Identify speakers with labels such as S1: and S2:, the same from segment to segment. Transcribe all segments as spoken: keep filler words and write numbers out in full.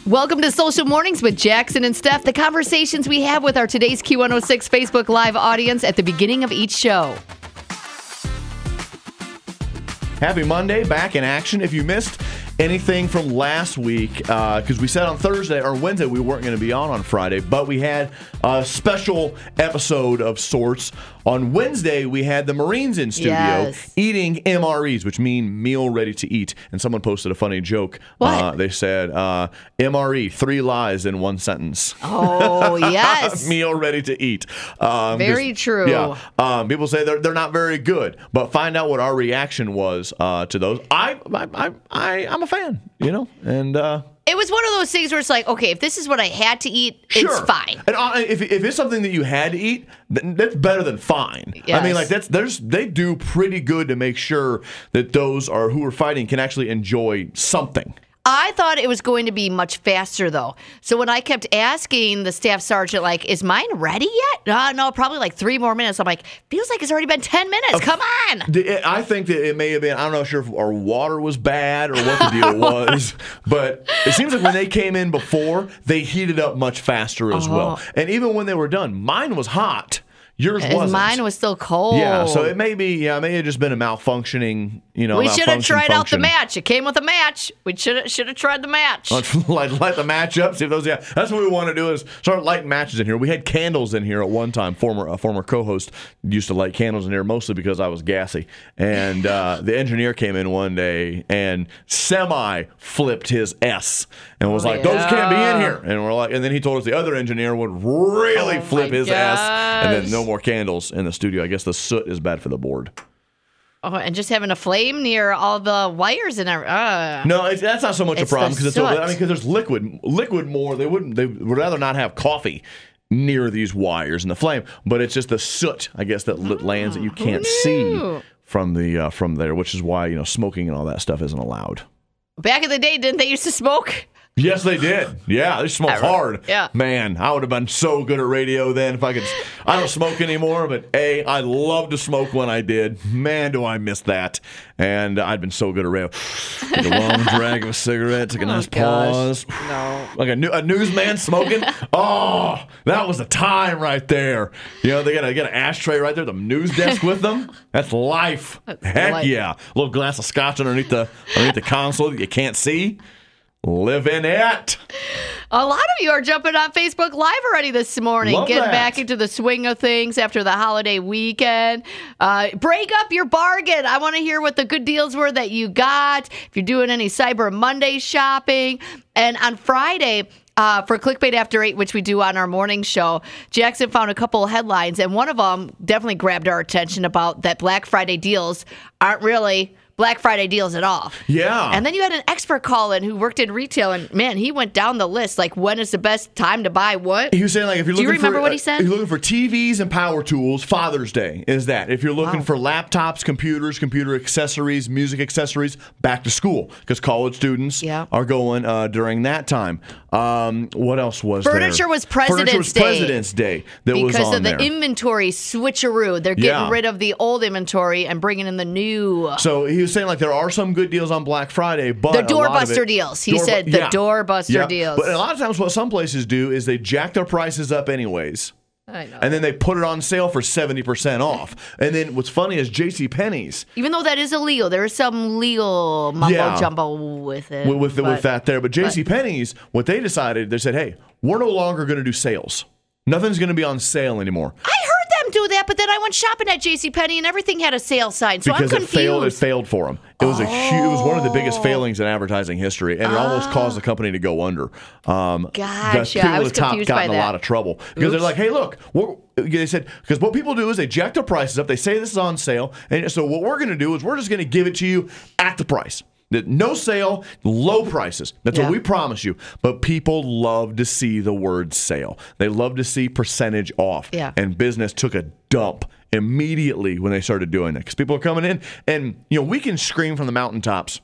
S1: Welcome to Social Mornings with Jackson and Steph, the conversations we have with our today's Q one oh six Facebook Live audience at the beginning of each show.
S2: Happy Monday, back in action. If you missed anything from last week, because uh, we said on Thursday or Wednesday we weren't going to be on on Friday, but we had a special episode of sorts. On Wednesday, we had the Marines in studio
S1: yes.
S2: eating M R Es, which mean meal ready to eat. And someone posted a funny joke.
S1: What?
S2: Uh, they said, uh, M R E, three lies in one sentence.
S1: Oh, yes.
S2: Meal ready to eat. Um,
S1: very
S2: just,
S1: true.
S2: Yeah. Um, people say they're, they're not very good, but find out what our reaction was uh, to those. I, I, I, I, I'm a fan, you know, and... Uh,
S1: It was one of those things where it's like, okay, if this is what I had to eat,
S2: sure.
S1: it's fine.
S2: And uh, if, if it's something that you had to eat, then that's better than fine.
S1: Yes.
S2: I mean, like that's there's they do pretty good to make sure that those are who are fighting can actually enjoy something.
S1: I thought it was going to be much faster, though. So when I kept asking the staff sergeant, like, is mine ready yet? Uh, no, probably like three more minutes. I'm like, feels like it's already been ten minutes. Come on.
S2: I think that it may have been, I'm not sure if our water was bad or what the deal was, but it seems like when they came in before, they heated up much faster as
S1: Oh.
S2: well. And even when they were done, mine was hot. Yours
S1: And
S2: wasn't.
S1: mine was still cold.
S2: Yeah, so it may be, yeah, it may have just been a malfunctioning, you know,
S1: We should have
S2: malfunction
S1: tried out the
S2: function.
S1: match. It came with a match. We should have should have tried the match.
S2: Let's light, light the match up. See if those. Yeah, that's what we want to do is start lighting matches in here. We had candles in here at one time. Former a former co-host used to light candles in here mostly because I was gassy. And uh, the engineer came in one day and semi flipped his S and was
S1: Oh,
S2: like, "Those can't be in
S1: yeah.
S2: here." And we're like, and then he told us the other engineer would really
S1: Oh,
S2: flip
S1: my
S2: his S, and then
S1: gosh.
S2: no more candles in the studio. I guess the soot is bad for the board.
S1: Oh, and just having a flame near all the wires and everything. Uh.
S2: No, it's, that's not so much
S1: It's
S2: a problem
S1: the
S2: because it's. A,
S1: soot.
S2: I mean, because there's liquid, liquid more. They wouldn't. They would rather not have coffee near these wires and the flame. But it's just the soot, I guess, that lit lands that you can't see
S1: knew?
S2: from the uh, from there, which is why you know smoking and all that stuff isn't allowed.
S1: Back in the day, didn't they used to smoke?
S2: Yes, they did. Yeah, they smoked hard.
S1: Yeah.
S2: Man, I would have been so good at radio then if I could. I don't smoke anymore, but A, I loved to smoke when I did. Man, do I miss that. And I'd been so good at radio. Take a long drag of a cigarette, take a nice
S1: gosh.
S2: pause.
S1: No.
S2: Like a, new, a newsman smoking. Oh, that was the time right there. You know, they got, a, got an ashtray right there, the news desk with them. That's life.
S1: That's
S2: Heck
S1: life.
S2: yeah. A little glass of scotch underneath the underneath the console that you can't see. Live in it.
S1: A lot of you are jumping on Facebook Live already this morning,
S2: Love
S1: getting
S2: that.
S1: back into the swing of things after the holiday weekend. Uh, break up your bargain. I want to hear what the good deals were that you got. If you're doing any Cyber Monday shopping. And on Friday, uh, for Clickbait After eight, which we do on our morning show, Jackson found a couple of headlines, and one of them definitely grabbed our attention about that Black Friday deals aren't really Black Friday deals at all.
S2: Yeah.
S1: And then you had an expert call in who worked in retail, and man, he went down the list. Like, when is the best time to buy what?
S2: He was saying, like, if you're
S1: Do you
S2: looking
S1: remember
S2: for,
S1: what he
S2: uh,
S1: said?
S2: if you're looking for T Vs and power tools, Father's Day is that. If you're looking
S1: Wow.
S2: for laptops, computers, computer accessories, music accessories, back to school because college students
S1: Yeah.
S2: are going uh, during that time. Um, what else was
S1: Furniture
S2: there?
S1: was President's
S2: Furniture was
S1: Day.
S2: President's Day that was
S1: Because
S2: on
S1: of the
S2: there.
S1: inventory switcheroo. They're getting
S2: Yeah.
S1: rid of the old inventory and bringing in the new.
S2: So he was saying, like, there are some good deals on Black Friday, but
S1: The
S2: a lot of
S1: doorbuster
S2: it-
S1: deals. He
S2: Door-
S1: said the
S2: yeah.
S1: doorbuster
S2: Yeah.
S1: deals.
S2: But a lot of times what some places do is they jack their prices up anyways.
S1: I know.
S2: And then they put it on sale for seventy percent off. And then what's funny is JCPenney's
S1: Even though that is illegal, there is some legal mumbo
S2: Yeah.
S1: jumbo with it.
S2: with, with,
S1: but-
S2: with that there. But JCPenney's, what they decided, they said, hey, we're no longer going to do sales. Nothing's going to be on sale anymore.
S1: I heard them do that, but then I went shopping at JCPenney and everything had a sale sign, so
S2: Because
S1: I'm
S2: it
S1: confused.
S2: failed, it failed for them. It was a huge, it was one of the biggest failings in advertising history, and it almost caused the company to go under. Um,
S1: Gotcha.
S2: the people
S1: I
S2: at
S1: was
S2: the top
S1: confused
S2: got
S1: by
S2: in a
S1: that.
S2: lot of trouble because they're
S1: Oops.
S2: like, "Hey, look, we're, they said because what people do is they jack their prices up. They say this is on sale, and so what we're going to do is we're just going to give it to you at the price." No sale, low prices. That's
S1: Yeah.
S2: what we promise you. But people love to see the word sale. They love to see percentage off.
S1: Yeah.
S2: And business took a dump immediately when they started doing it because people are coming in and, you know, we can scream from the mountaintops.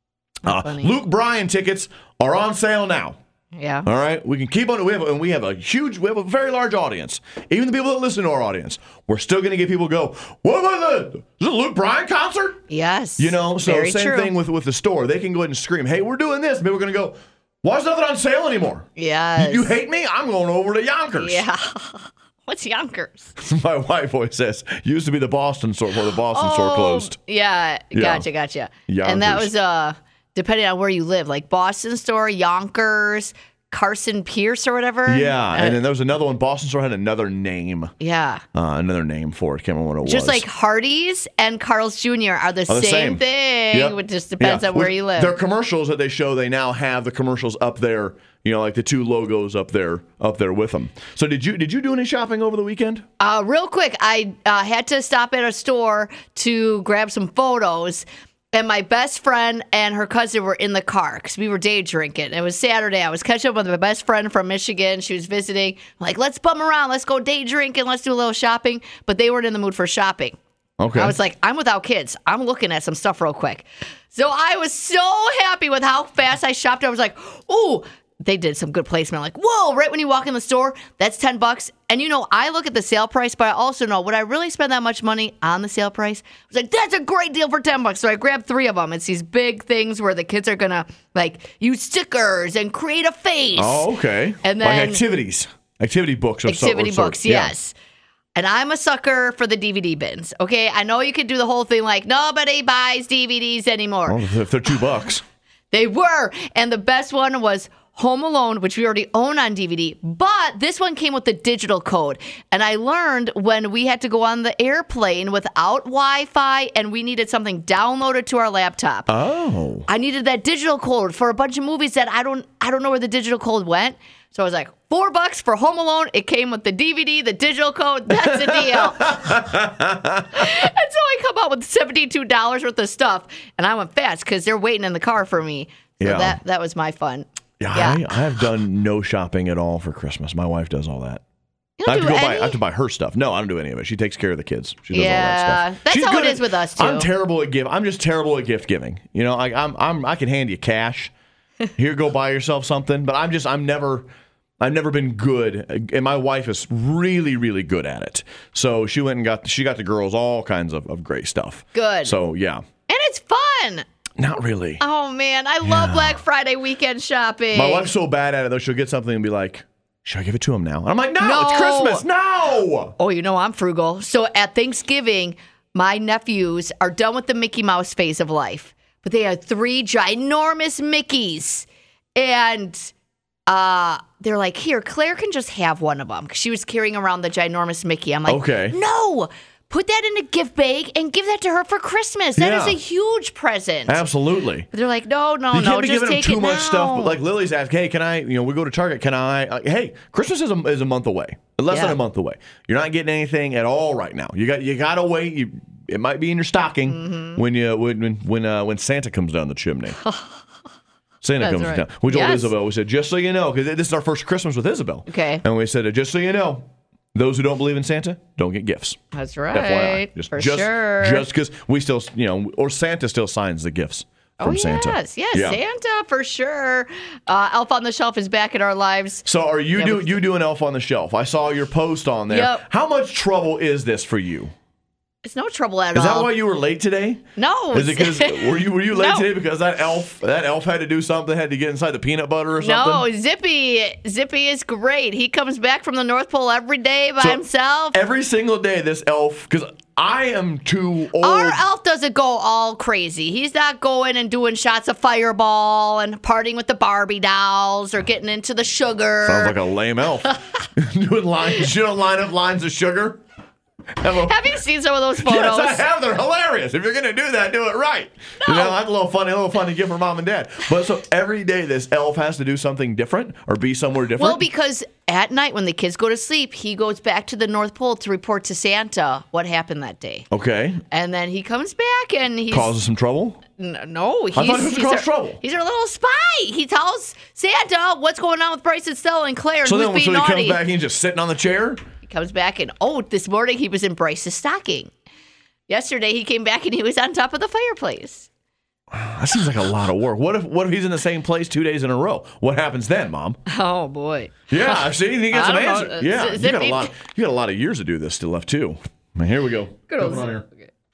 S2: Uh,
S1: funny.
S2: Luke Bryan tickets are on sale now.
S1: Yeah.
S2: All right, we can keep on. We have, and we have a huge, we have a very large audience. Even the people that listen to our audience, we're still going to get people go. What was it? Is it a Luke Bryan concert?
S1: Yes.
S2: You know, so
S1: Very
S2: same
S1: true.
S2: thing with with the store. They can go ahead and scream, "Hey, we're doing this." Maybe we're going to go. Why is nothing on sale anymore?
S1: Yes.
S2: You, you hate me? I'm going over to Yonkers.
S1: Yeah. What's Yonkers?
S2: My wife always says, used to be the Boston store before the Boston
S1: oh,
S2: store closed.
S1: Yeah, gotcha,
S2: Yeah.
S1: gotcha.
S2: Yonkers.
S1: And that was uh depending on where you live, like Boston store, Yonkers, Carson Pierce or whatever.
S2: Yeah,
S1: Uh,
S2: and then there was another one. Boston store had another name.
S1: yeah.
S2: Uh, another name for it. Can't remember what it
S1: Just
S2: was.
S1: like Hardee's and Carl's Junior are the,
S2: Are the
S1: same,
S2: same.
S1: thing.
S2: Yep.
S1: It just depends
S2: Yeah.
S1: on where
S2: With
S1: you live.
S2: Their commercials that they show, they now have the commercials up there. You know, like the two logos up there, up there with them. So did you did you do any shopping over the weekend?
S1: Uh, real quick, I uh, had to stop at a store to grab some photos. And my best friend and her cousin were in the car because we were day drinking. It was Saturday. I was catching up with my best friend from Michigan. She was visiting. I'm like, let's bum around. Let's go day drinking. Let's do a little shopping. But they weren't in the mood for shopping.
S2: Okay.
S1: I was like, I'm without kids. I'm looking at some stuff real quick. So I was so happy with how fast I shopped. I was like, ooh, they did some good placement. Like, whoa, right when you walk in the store, that's ten bucks. And you know, I look at the sale price, but I also know, would I really spend that much money on the sale price? I was like, that's a great deal for ten bucks. So I grabbed three of them. It's these big things where the kids are going to like use stickers and create a face.
S2: Oh, okay.
S1: And
S2: like
S1: then-
S2: activities, activity books, of some-
S1: Activity
S2: of sort.
S1: books,
S2: Yeah.
S1: yes. And I'm a sucker for the D V D bins. Okay, I know you could do the whole thing like nobody buys D V Ds anymore.
S2: Well, if they're two bucks.
S1: They were. And the best one was Home Alone, which we already own on D V D. But this one came with the digital code. And I learned when we had to go on the airplane without Wi-Fi and we needed something downloaded to our laptop.
S2: Oh.
S1: I needed that digital code for a bunch of movies that I don't I don't know where the digital code went. So I was like, four bucks for Home Alone. It came with the D V D, the digital code. That's a deal. And so I come out with seventy-two dollars worth of stuff. And I went fast because they're waiting in the car for me. So
S2: Yeah.
S1: that, that was my fun.
S2: Yeah,
S1: Yeah.
S2: I, I have done no shopping at all for Christmas. My wife does all that.
S1: You
S2: I
S1: don't
S2: have to
S1: do
S2: go buy.
S1: any?
S2: I have to buy her stuff. No, I don't do any of it. She takes care of the kids. She does all
S1: Yeah,
S2: that stuff.
S1: that's
S2: She's
S1: how
S2: good
S1: it
S2: at-
S1: is with us, too.
S2: I'm terrible at gift. I'm just terrible at gift giving. You know, like I'm, I'm, I can hand you cash. Here, go buy yourself something. But I'm just, I'm never, I've never been good. And my wife is really, really good at it. So she went and got, she got the girls all kinds of, of great stuff.
S1: Good.
S2: So yeah,
S1: And it's fun.
S2: not really.
S1: Oh, man. I love Black Friday weekend shopping.
S2: My wife's so bad at it though. She'll get something and be like, "Should I give it to him now?" And I'm like, "No,
S1: No.
S2: it's Christmas. No."
S1: Oh, you know I'm frugal. So at Thanksgiving, my nephews are done with the Mickey Mouse phase of life, but they have three ginormous Mickeys, and uh, they're like, "Here, Claire can just have one of them," because she was carrying around the ginormous Mickey. I'm like,
S2: Okay.
S1: no. Put that in a gift bag and give that to her for Christmas. That is
S2: Yeah.
S1: a huge present.
S2: Absolutely.
S1: But they're like, no, no,
S2: You
S1: no,
S2: can't be
S1: just
S2: giving them
S1: take
S2: too
S1: it
S2: much
S1: now.
S2: stuff. But like Lily's asked, "Hey, can I? You know, we go to Target. Can I? Uh, hey, Christmas is a, is a month away. Less
S1: Yeah.
S2: than a month away. You're not getting anything at all right now. You got you got to wait. You, it might be in your stocking
S1: Mm-hmm.
S2: when you when when when, uh, when Santa comes down the chimney." Santa
S1: That's
S2: comes
S1: right.
S2: down. We told
S1: Yes.
S2: Isabel, we said, just so you know, because this is our first Christmas with Isabel.
S1: Okay.
S2: And we said, just so you know, those who don't believe in Santa don't get gifts.
S1: That's
S2: F Y I.
S1: right.
S2: Just,
S1: for
S2: just,
S1: sure.
S2: Just because we still, you know, or Santa still signs the gifts from
S1: oh,
S2: Santa.
S1: yes, yes,
S2: Yeah.
S1: Santa for sure. Uh, Elf on the Shelf is back in our lives.
S2: So are you
S1: Yeah,
S2: do
S1: we-
S2: you do an Elf on the Shelf? I saw your post on there.
S1: Yep.
S2: How much trouble is this for you?
S1: It's no trouble at
S2: Is
S1: all.
S2: that why you were late today?
S1: No.
S2: Is it because were you were you late
S1: No.
S2: today because that elf that elf had to do something, had to get inside the peanut butter or something?
S1: No, Zippy. Zippy is great. He comes back from the North Pole every day by
S2: So,
S1: himself.
S2: Every single day, this elf, because I am too old.
S1: Our elf doesn't go all crazy. He's not going and doing shots of Fireball and partying with the Barbie dolls or getting into the sugar.
S2: Sounds like a lame elf. Doing lines, you don't line up lines of sugar. Have a-
S1: Have you seen some of those photos?
S2: Yes, I have. They're hilarious. If you're gonna do that, do it right. You know, that's a little funny, a little funny gift for mom and dad. But so every day, this elf has to do something different or be somewhere different.
S1: Well, because at night when the kids go to sleep, he goes back to the North Pole to report to Santa what happened that day.
S2: okay,
S1: And then he comes back and he's
S2: causes some trouble.
S1: N- no, he's,
S2: thought it was to
S1: he's
S2: cause
S1: our,
S2: trouble.
S1: He's our little spy. He tells Santa what's going on with Bryce and Stella and Claire and
S2: So
S1: who's
S2: then,
S1: being
S2: so he
S1: naughty.
S2: comes back, he's just sitting on the chair.
S1: He comes back and oh, this morning he was in Bryce's stocking. Yesterday he came back and he was on top of the fireplace.
S2: That seems like a lot of work. What if what if he's in the same place two days in a row? What happens then, Mom?
S1: Oh boy.
S2: Yeah, I've seen you get
S1: I
S2: some
S1: don't know.
S2: answers.
S1: Uh,
S2: Yeah,
S1: z-
S2: you got a
S1: zippy-
S2: lot. You got a lot of years to do this still left too. Now, here we go.
S1: Good old
S2: Coming on here.
S1: okay.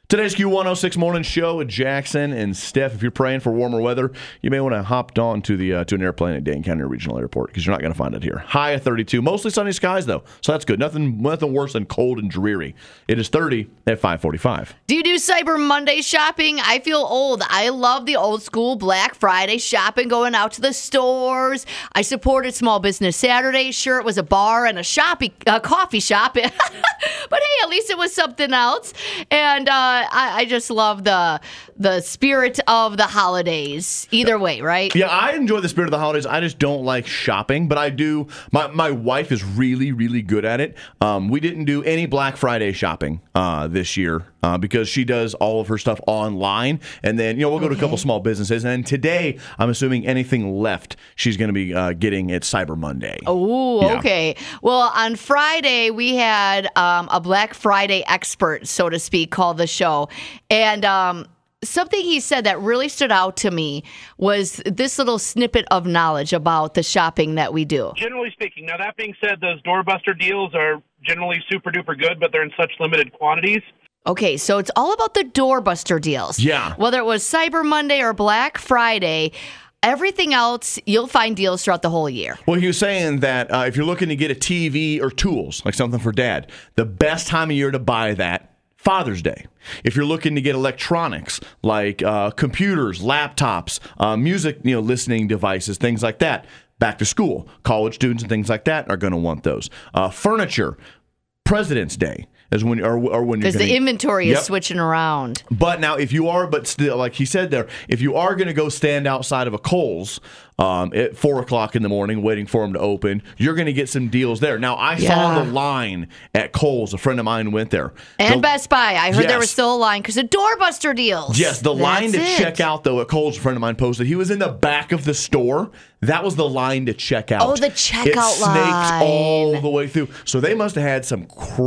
S2: Today's Q one oh six Morning Show with Jackson and Steph. If you're praying for warmer weather, you may want to hop on to the uh, to an airplane at Dane County Regional Airport because you're not going to find it here. High of thirty-two. Mostly sunny skies, though, so that's good. Nothing nothing worse than cold and dreary. It is thirty at five forty-five.
S1: Do you do Cyber Monday shopping? I feel old. I love the old school Black Friday shopping, going out to the stores. I supported Small Business Saturday. Sure, it was a bar and a shoppy, uh, coffee shop. But hey, at least it was something else. And uh, I, I just love the the spirit of the holidays. Either way, right?
S2: Yeah, I enjoy the spirit of the holidays. I just don't like shopping, but I do. My my wife is really, really good at it. Um, we didn't do any Black Friday shopping uh, this year uh, because she does all of her stuff online. And then, you know, we'll go okay. to a couple small businesses. And then today, I'm assuming anything left, she's going to be uh, getting at Cyber Monday.
S1: Oh, yeah. Okay. Well, on Friday, we had um, a Black Friday expert, so to speak, call the show. And um, something he said that really stood out to me was this little snippet of knowledge about the shopping that we do.
S3: Generally speaking, now that being said, those doorbuster deals are generally super duper good, but they're in such limited quantities.
S1: Okay, so it's all about the doorbuster deals.
S2: Yeah.
S1: Whether it was Cyber Monday or Black Friday, everything else, you'll find deals throughout the whole year.
S2: Well, he was saying that uh, if you're looking to get a T V or tools, like something for dad, the best time of year to buy that, Father's Day. If you're looking to get electronics like uh, computers, laptops, uh, music, you know, listening devices, things like that, back to school, college students and things like that are going to want those. Uh, furniture, President's Day is when, or, or when you're
S1: because the inventory
S2: yep.
S1: is switching around.
S2: But now, if you are, but still, like he said there, if you are going to go stand outside of a Kohl's um, at four o'clock in the morning waiting for them to open, you're going to get some deals there. Now, I
S1: yeah.
S2: saw the line at Kohl's. A friend of mine went there.
S1: And
S2: the,
S1: Best Buy. I heard
S2: yes.
S1: there was still a line because of doorbuster deals.
S2: Yes, the
S1: That's
S2: line to
S1: it.
S2: check out, though, at Kohl's, a friend of mine posted, he was in the back of the store. That was the line to check out.
S1: Oh, the checkout
S2: it snaked
S1: line.
S2: all the way through. So they must have had some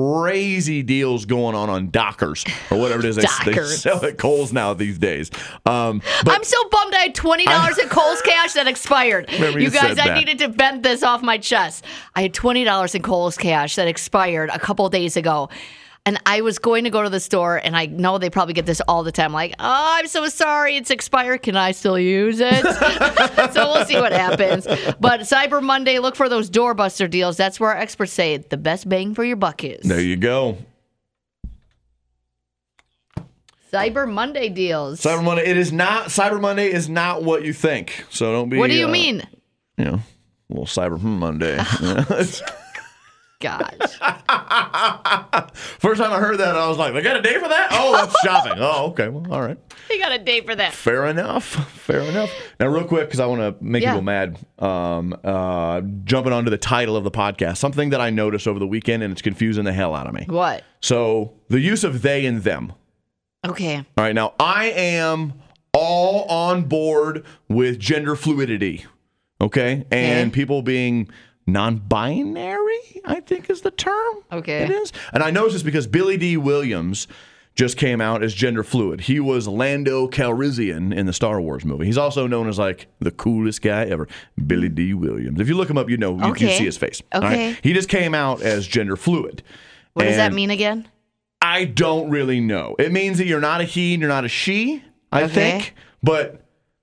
S2: crazy deals going on on Dockers or whatever it is they, they sell at Kohl's now these days. Um, but
S1: I'm so bummed I had twenty dollars I, at Kohl's cash that expired.
S2: You,
S1: you guys, I
S2: that.
S1: needed to vent this off my chest. I had twenty dollars in Kohl's cash that expired a couple days ago. And I was going to go to the store, and I know they probably get this all the time. Like, oh, I'm so sorry, it's expired. Can I still use it? So we'll see what happens. But Cyber Monday, look for those doorbuster deals. That's where our experts say the best bang for your buck is.
S2: There you go.
S1: Cyber Monday deals.
S2: Cyber Monday. It is not. Cyber Monday is not what you think. So don't be.
S1: What do you
S2: uh,
S1: mean?
S2: You know, a little Cyber Monday.
S1: Gosh.
S2: First time I heard that, I was like, they got a day for that? Oh, that's shopping. Oh, okay. Well, all right.
S1: You got a day for that.
S2: Fair enough. Fair enough. Now, real quick, because I want to make
S1: yeah.
S2: people mad, um, uh, jumping onto the title of the podcast, something that I noticed over the weekend, and it's confusing the hell out of me.
S1: What?
S2: So, the use of they and them.
S1: Okay.
S2: All right. Now, I am all on board with gender fluidity. Okay? And
S1: okay.
S2: people being non-binary, I think is the term.
S1: Okay.
S2: It is. And I know this because Billy D. Williams just came out as gender fluid. He was Lando Calrissian in the Star Wars movie. He's also known as like the coolest guy ever, Billy D. Williams. If you look him up, you know, you
S1: okay.
S2: can see his face.
S1: Okay.
S2: Right? He just came out as gender fluid.
S1: What
S2: and
S1: does that mean again?
S2: I don't really know. It means that you're not a he and you're not a she, I
S1: okay.
S2: think. But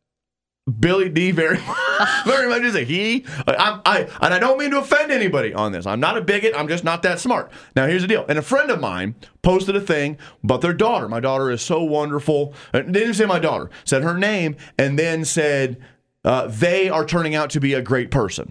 S2: Billy D very, very much is a he. I, I, and I don't mean to offend anybody on this. I'm not a bigot. I'm just not that smart. Now, here's the deal. And a friend of mine posted a thing about their daughter. My daughter is so wonderful. They didn't say my daughter. Said her name and then said uh, they are turning out to be a great person.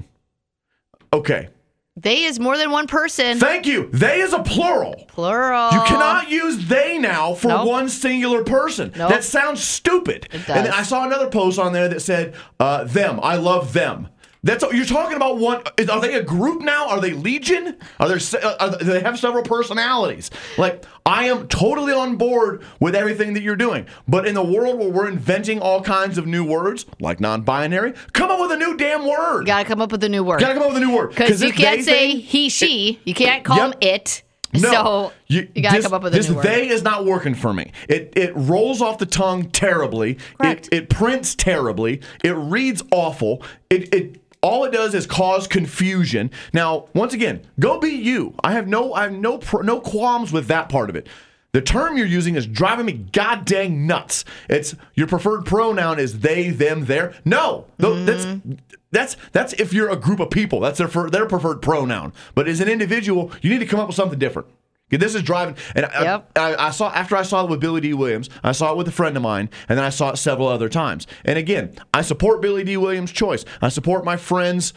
S2: Okay.
S1: They is more than one person.
S2: Thank you. They is a plural.
S1: Plural.
S2: You cannot use they now for
S1: nope.
S2: one singular person.
S1: Nope.
S2: That sounds stupid.
S1: It does.
S2: And then I saw another post on there that said, uh, them. I love them. That's you're talking about one. Are they a group now? Are they legion? Are there? Are they, do they have several personalities? Like I am totally on board with everything that you're doing, but in the world where we're inventing all kinds of new words, like non-binary, come up with a new damn word.
S1: Got to come up with a new word.
S2: Got to come up with a new word
S1: because you can't say
S2: thing,
S1: he, she. It, you can't call
S2: yep.
S1: them it.
S2: No,
S1: so you, you got to come up with a
S2: this
S1: new word.
S2: They is not working for me. It it rolls off the tongue terribly.
S1: Correct.
S2: It it prints terribly. It reads awful. It it. All it does is cause confusion. Now, once again, go be you. I have no, I have no, no qualms with that part of it. The term you're using is driving me god dang nuts. It's your preferred pronoun is they, them, their. No, th- that's that's that's if you're a group of people. That's their their preferred pronoun. But as an individual, you need to come up with something different. Okay, this is driving. And
S1: Yep.
S2: I, I, I saw after I saw it with Billy D. Williams, I saw it with a friend of mine, and then I saw it several other times. And again, I support Billy D. Williams' choice. I support my friend's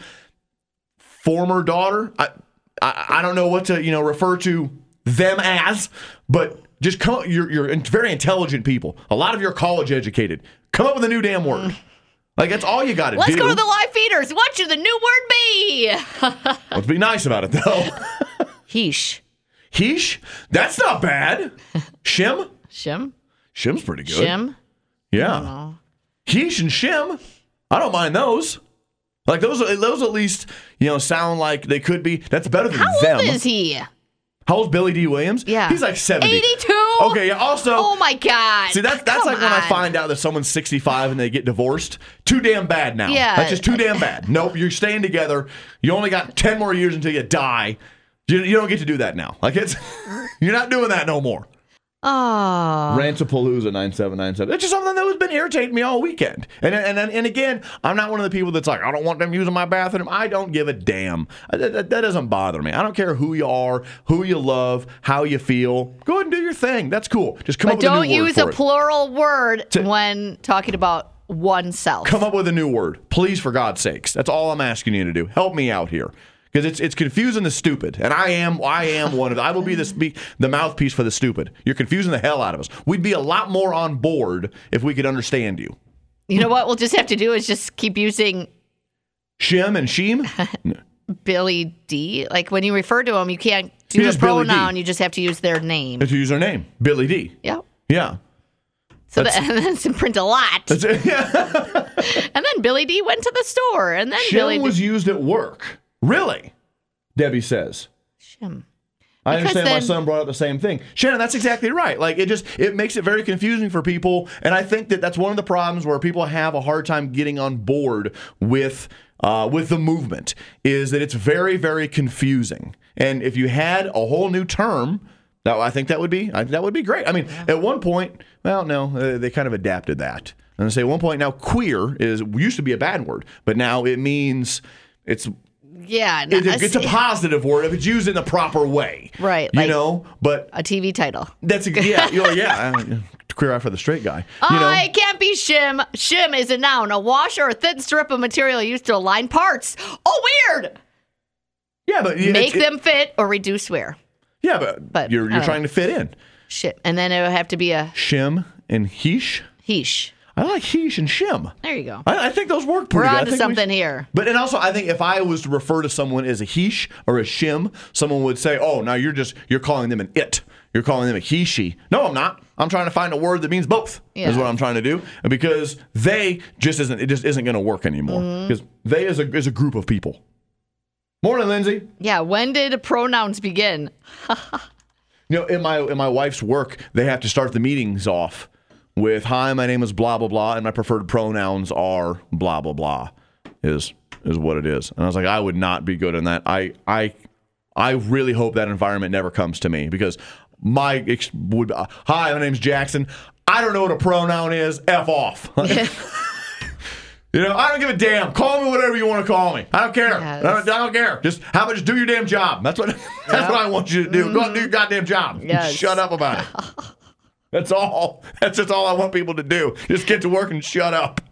S2: former daughter. I I, I don't know what to you know refer to them as, but just come. You're you're very intelligent people. A lot of you are college educated. Come up with a new damn word. Like that's all you got to do.
S1: Let's go to the live feeders. What should the new word be?
S2: Let's be nice about it though.
S1: Heesh.
S2: Heesh. That's not bad. Shim.
S1: Shim.
S2: Shim's pretty good.
S1: Shim.
S2: Yeah. Heesh and shim. I don't mind those. Like those. Those at least you know sound like they could be. That's better than
S1: How
S2: them.
S1: old is he?
S2: How old's Billy D. Williams?
S1: Yeah.
S2: He's like seventy.
S1: eighty-two?
S2: Okay, yeah, also.
S1: Oh my God.
S2: See, that's, that's
S1: Come
S2: like when I
S1: on.
S2: find out that someone's sixty-five and they get divorced. Too damn bad now.
S1: Yeah.
S2: That's just too damn bad. Nope, you're staying together. You only got ten more years until you die. You, you don't get to do that now. Like, it's, you're not doing that no more.
S1: Oh.
S2: Rantapalooza nine seven nine seven. It's just something that has been irritating me all weekend. And, and and and again, I'm not one of the people that's like, I don't want them using my bathroom. I don't give a damn. That, that, that doesn't bother me. I don't care who you are, who you love, how you feel. Go ahead and do your thing. That's cool. Just come
S1: But
S2: up with a
S1: don't
S2: new word
S1: use
S2: for
S1: a
S2: it.
S1: plural word
S2: To-
S1: when talking about oneself.
S2: Come up with a new word, please, for God's sakes. That's all I'm asking you to do. Help me out here. Because it's it's confusing the stupid, and I am I am one of them. I will be the speak the mouthpiece for the stupid. You're confusing the hell out of us. We'd be a lot more on board if we could understand you.
S1: You know what we'll just have to do is just keep using
S2: Shim and Sheem.
S1: Billy D. Like when you refer to him, you can't do
S2: He's
S1: a
S2: just Billy D.
S1: pronoun. You just have to use their name.
S2: It's a username, Billy D.
S1: Yep.
S2: Yeah,
S1: So
S2: That's-
S1: that, and then some print a lot.
S2: that's it. Yeah.
S1: And then Billy D went to the store. And then Billy
S2: Shim
S1: D.
S2: was used at work. Really? Debbie says.
S1: Shim.
S2: I
S1: Because
S2: understand my
S1: then-
S2: son brought up the same thing. Shannon, that's exactly right. Like it just it makes it very confusing for people, and I think that that's one of the problems where people have a hard time getting on board with uh, with the movement. Is that it's very very confusing, and if you had a whole new term, that I think that would be I, that would be great. I mean, yeah. At one point, well, no, uh, they kind of adapted that, and I say at one point now, queer is used to be a bad word, but now it means it's.
S1: Yeah. no,
S2: It's a, it's a
S1: see-
S2: positive word if it's used in the proper way.
S1: Right,
S2: You
S1: like-
S2: know, but
S1: a T V title.
S2: that's a, yeah, you know, yeah. uh, Queer eye for the straight guy. You know,
S1: Oh, it can't be shim. Shim is a noun, a wash or a thin strip of material used to align parts. Oh, weird.
S2: yeah, but yeah,
S1: Make
S2: it-
S1: them fit or reduce wear.
S2: Yeah, but,
S1: But,
S2: you're
S1: I
S2: you're
S1: don't
S2: trying to fit in.
S1: Shit. And then it would have to be a
S2: Shim and heesh.
S1: heesh.
S2: I like heesh and shim.
S1: There you go.
S2: I, I think those work pretty
S1: We're
S2: good. I
S1: on to
S2: think we
S1: something
S2: should-
S1: here.
S2: But and also, I think if I was to refer to someone as a heesh or a shim, someone would say, "Oh, now you're just you're calling them an it. You're calling them a he she." No, I'm not. I'm trying to find a word that means both.
S1: Yeah.
S2: Is what I'm trying to do. And because they just isn't it just isn't going to work anymore.
S1: Mm-hmm.
S2: Because they is a is a group of people. Morning, Lindsay.
S1: Yeah. When did pronouns begin?
S2: You know, in my in my wife's work, they have to start the meetings off with "Hi, my name is blah blah blah, and my preferred pronouns are blah blah blah." Is is what it is. And I was like, I would not be good in that. I I I really hope that environment never comes to me because my ex- would uh, "Hi, my name's Jackson. I don't know what a pronoun is. F off." You know, I don't give a damn. Call me whatever you want to call me. I don't care.
S1: Yes.
S2: I, don't, I don't care. Just how about just do your damn job. That's what that's what I want you to do. Go out and do your goddamn job.
S1: Yes.
S2: Shut up about it. That's all. That's just all I want people to do. Just get to work and shut up.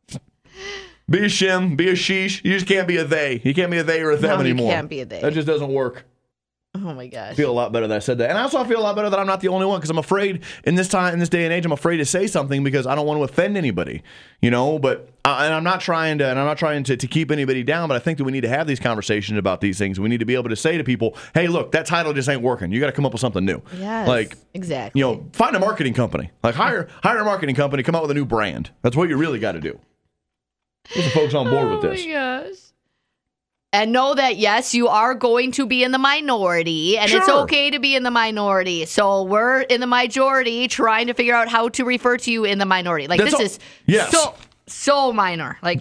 S2: Be a shim, be a sheesh. You just can't be a they. You can't be a they or a them
S1: No, you
S2: anymore.
S1: can't be a they.
S2: That just doesn't work.
S1: Oh my gosh.
S2: I feel a lot better that I said that. And I also feel a lot better that I'm not the only one because I'm afraid in this time, in this day and age, I'm afraid to say something because I don't want to offend anybody, you know, but, uh, and I'm not trying to, and I'm not trying to, to keep anybody down, but I think that we need to have these conversations about these things. We need to be able to say to people, hey, look, that title just ain't working. You got to come up with something new.
S1: Yes.
S2: Like,
S1: exactly.
S2: you know, find a marketing company, like hire, hire a marketing company, come out with a new brand. That's what you really got to do. Get the folks on board with this.
S1: Oh my gosh. And know that, yes, you are going to be in the minority, and it's
S2: Sure.
S1: okay to be in the minority. So we're in the majority trying to figure out how to refer to you in the minority. Like,
S2: That's
S1: this
S2: all-
S1: is
S2: yes.
S1: so, so minor. Like,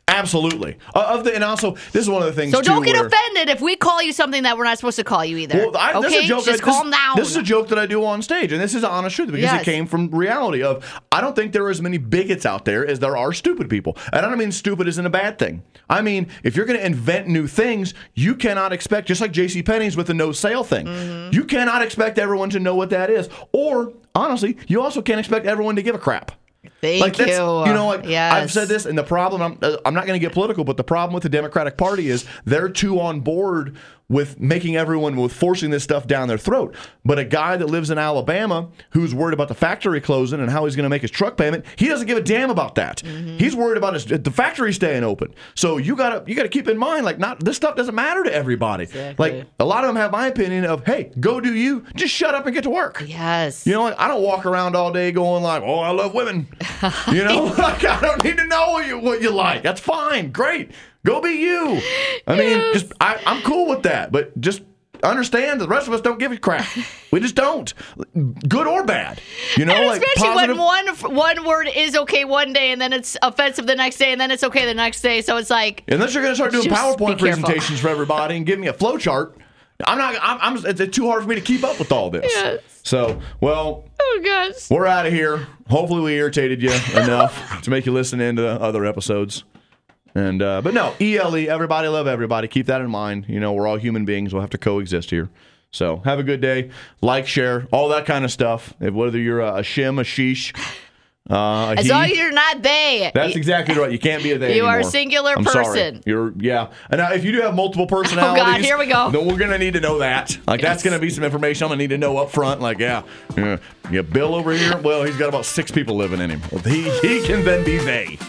S2: Absolutely. Uh, of the, and also, this is one of the things,
S1: So
S2: too,
S1: don't get
S2: where,
S1: offended if we call you something that we're not supposed to call you either.
S2: Well, I,
S1: okay?
S2: this is a joke.
S1: Just
S2: I,
S1: calm
S2: this,
S1: down.
S2: This is a joke that I do on stage, and this is honest truth because
S1: Yes.
S2: it came from reality of I don't think there are as many bigots out there as there are stupid people. And I don't mean stupid isn't a bad thing. I mean, if you're going to invent new things, you cannot expect, just like JCPenney's with the no sale thing, mm-hmm. you cannot expect everyone to know what that is. Or, honestly, you also can't expect everyone to give a crap.
S1: Thank
S2: like that's,
S1: you.
S2: You know, like
S1: yes.
S2: I've said this, and the problem, I'm, uh, I'm not going to get political, but the problem with the Democratic Party is they're too on board with making everyone, with forcing this stuff down their throat. But a guy that lives in Alabama who's worried about the factory closing and how he's going to make his truck payment, he doesn't give a damn about that. Mm-hmm. He's worried about his, the factory staying open. So you got to you got to keep in mind, like, not this stuff doesn't matter to everybody.
S1: Exactly.
S2: Like, a lot of them have my opinion of, hey, go do you, just shut up and get to work.
S1: Yes.
S2: You know, like, I don't walk around all day going like, oh, I love women. You know, like, I don't need to know what you, what you like. That's fine. Great. Go be you. I mean,
S1: Yes.
S2: just I, I'm cool with that, but just understand the rest of us don't give a crap. We just don't, good or bad. You know,
S1: and
S2: like
S1: especially
S2: positive.
S1: when one one word is okay one day and then it's offensive the next day and then it's okay the next day. So it's like,
S2: Unless you're going to start doing
S1: just
S2: PowerPoint
S1: be careful.
S2: presentations for everybody and give me a flow chart, I'm not. I'm. I'm it's too hard for me to keep up with all this.
S1: Yes.
S2: So, well,
S1: oh gosh.
S2: we're out of here. Hopefully, we irritated you enough to make you listen into the other episodes. And uh, but no, E L E, everybody love everybody. Keep that in mind. You know, we're all human beings. We'll have to coexist here. So have a good day. Like, share, all that kind of stuff. If, whether you're a, a shim, a sheesh, uh, a
S1: As
S2: he,
S1: long as you're not they.
S2: that's exactly right. You can't be a they
S1: You are
S2: anymore.
S1: a singular
S2: I'm
S1: person.
S2: Sorry. You're yeah. And now, if you do have multiple personalities,
S1: Oh God, here we go.
S2: Then we're gonna need to know that. Like that's gonna be some information I'm gonna need to know up front. Like yeah, yeah, yeah. Bill over here. Well, he's got about six people living in him. Well, he he can then be they.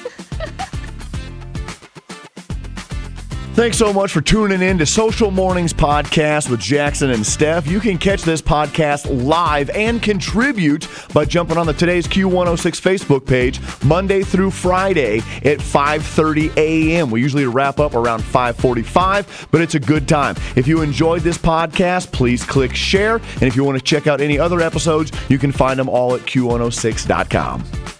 S2: Thanks so much for tuning in to Social Mornings Podcast with Jackson and Steph. You can catch this podcast live and contribute by jumping on the Today's Q one oh six Facebook page Monday through Friday at five thirty a.m. We usually wrap up around five forty-five, but it's a good time. If you enjoyed this podcast, please click share. And if you want to check out any other episodes, you can find them all at Q one oh six dot com.